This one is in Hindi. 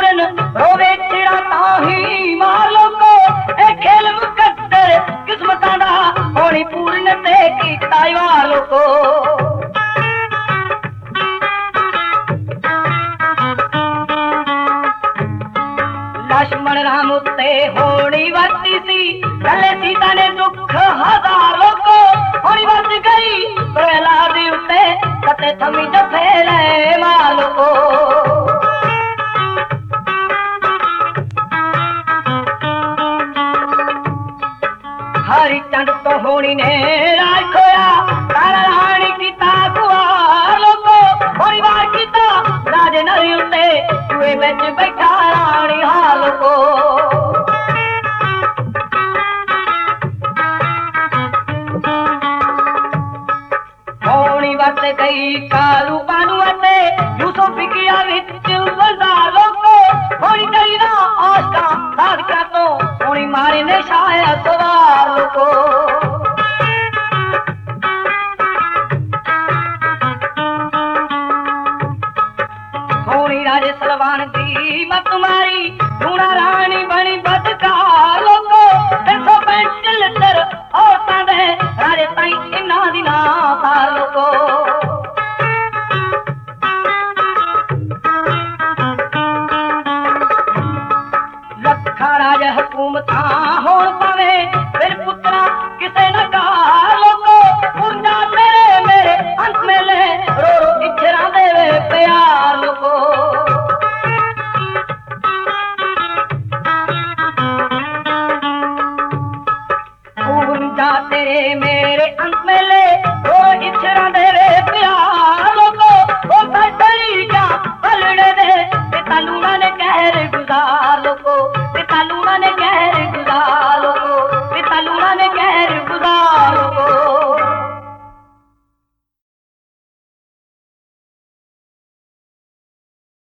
पूरन रोवे चिड़ा ताही मार लोको ए खेल मुकद्दर किस्मतां दा होनी पूरन ते कीता वार लोको लक्ष्मण राम उत्ते होनी वर्ती सी गले सीता ने दुख हजारों को होनी वर्त गई प्रहलाद उत्ते सते थमी जफेले मालो को हरिचंद तो होनी ने राज खोया तारा रानी की ताकुआलो को होनी वार कीता राजे नरी उत्ते कुएं विच बैठा रानी हाल को होनी वर्त गई कालू बानू अते यूसुफ किया विच वज़ारों को होनी करी ना आशका साधका तो होनी मारे ने शाया सवार को होनी राजे सलवान दी मत मारी लूना रानी बनी बदकार लोको 375 औरतां दे राजे ताई इन्ना दिना साल को लखा राज हुकूमतां होण पावे फिर पुत्रा किसे न कार लोको पुंजा तेरे मेरे अंत मेले रो रो इच्छरा देवे प्यार लोको पुंजा तेरे मेरे अंत मेले रो इच्छरा देवे प्यार लोको ओ सही क्या पलड़े दे ते तलूना ने कहर गुजार